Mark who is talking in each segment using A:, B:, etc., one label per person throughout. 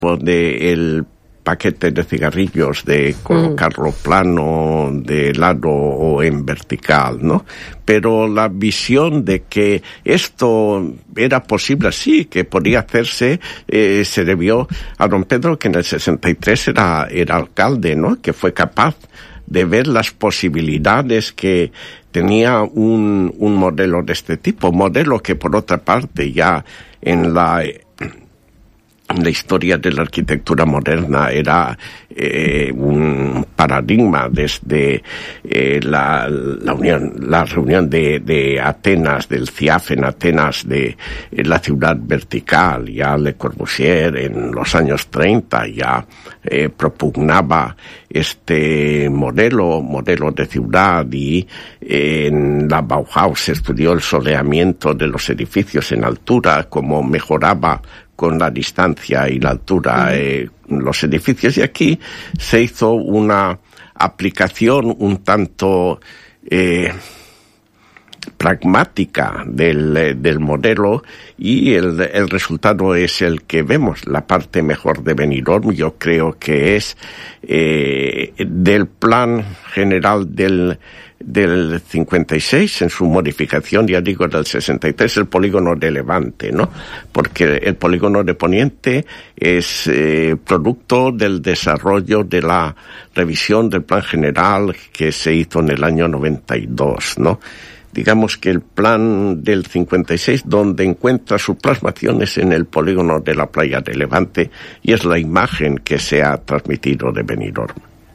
A: del paquete de cigarrillos, de colocarlo plano, de lado o en vertical, ¿no? Pero la visión de que esto era posible, sí, que podía hacerse, se debió a don Pedro, que en el 63 era alcalde, ¿no? Que fue capaz de ver las posibilidades que tenía un modelo de este tipo, modelo que por otra parte ya en la historia de la arquitectura moderna era un paradigma desde la reunión de Atenas, del CIAF en Atenas, de la ciudad vertical. Ya Le Corbusier en los años 30 ya propugnaba este modelo de ciudad, y en la Bauhaus se estudió el soleamiento de los edificios en altura, cómo mejoraba con la distancia y la altura los edificios, y aquí se hizo una aplicación un tanto pragmática del modelo, y el resultado es el que vemos. La parte mejor de Benidorm yo creo que es del plan general del 56, en su modificación, ya digo, del 63, el polígono de Levante, ¿no? Porque el polígono de Poniente es producto del desarrollo de la revisión del plan general que se hizo en el año 92, ¿no? Digamos que el plan del 56, donde encuentra su plasmación, es en el polígono de la playa de Levante, y es la imagen que se ha transmitido de Benidorm.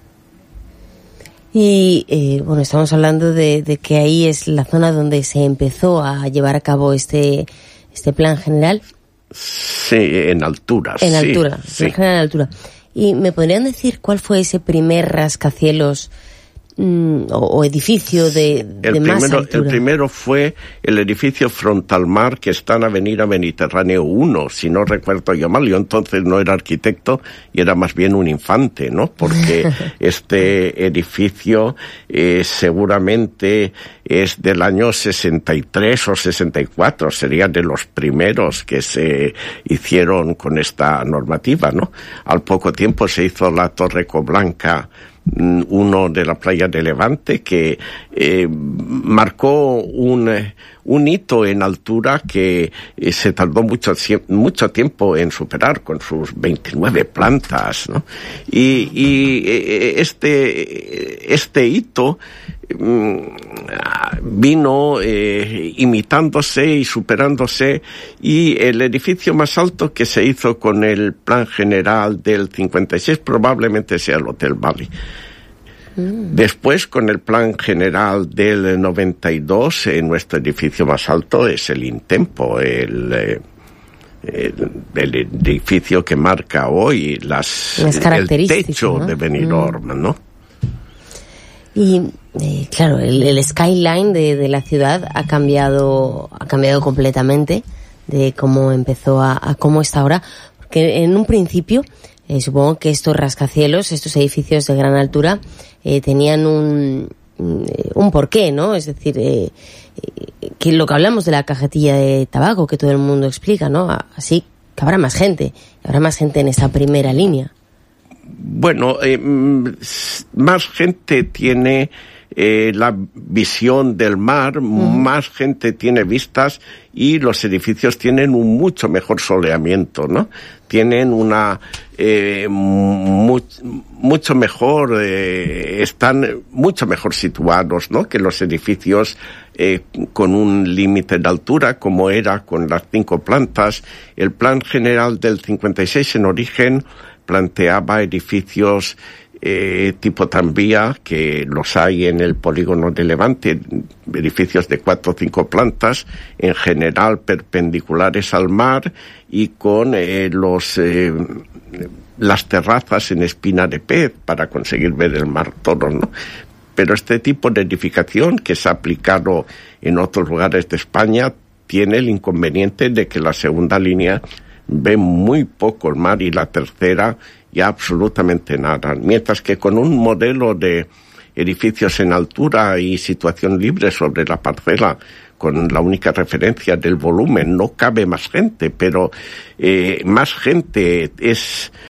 B: Y bueno, estamos hablando de que ahí es la zona donde se empezó a llevar a cabo este plan general.
A: Sí, en altura.
B: En altura,
A: sí.
B: Plan general en altura. ¿Y me podrían decir cuál fue ese primer rascacielos o edificio de más altura?
A: El primero fue el edificio frontal mar, que está en Avenida Mediterráneo 1, si no recuerdo yo mal. Yo entonces no era arquitecto y era más bien un infante, ¿no? Porque este edificio seguramente es del año 63 o 64, sería de los primeros que se hicieron con esta normativa, ¿no? Al poco tiempo se hizo la Torre Coblanca, uno de la playa de Levante, que marcó un hito en altura que se tardó mucho tiempo en superar, con sus 29 plantas, ¿no? Y este hito vino imitándose y superándose, y el edificio más alto que se hizo con el plan general del 56 probablemente sea el Hotel Valley. Después, con el plan general del 92, nuestro edificio más alto es el Intempo, el edificio que marca hoy las el techo, ¿no?, de Benidorm, ¿no?
B: Y claro, el skyline de la ciudad ha cambiado completamente de cómo empezó a cómo está ahora, porque en un principio supongo que estos rascacielos, estos edificios de gran altura, tenían un porqué, ¿no? Es decir, que lo que hablamos de la cajetilla de tabaco, que todo el mundo explica, ¿no? Así que habrá más gente en esa primera línea.
A: Bueno, más gente tiene la visión del mar, más gente tiene vistas, y los edificios tienen un mucho mejor soleamiento, ¿no? Tienen una mucho mejor, están mucho mejor situados, ¿no?, que los edificios con un límite de altura, como era con las 5 plantas. El plan general del 56 en origen planteaba edificios tipo tranvía, que los hay en el polígono de Levante, edificios de 4 o 5 plantas, en general perpendiculares al mar, y con las terrazas en espina de pez para conseguir ver el mar todo, ¿no? Pero este tipo de edificación, que se ha aplicado en otros lugares de España, tiene el inconveniente de que la segunda línea ve muy poco el mar, y la tercera ya absolutamente nada. Mientras que con un modelo de edificios en altura y situación libre sobre la parcela, con la única referencia del volumen, no cabe más gente, pero más gente es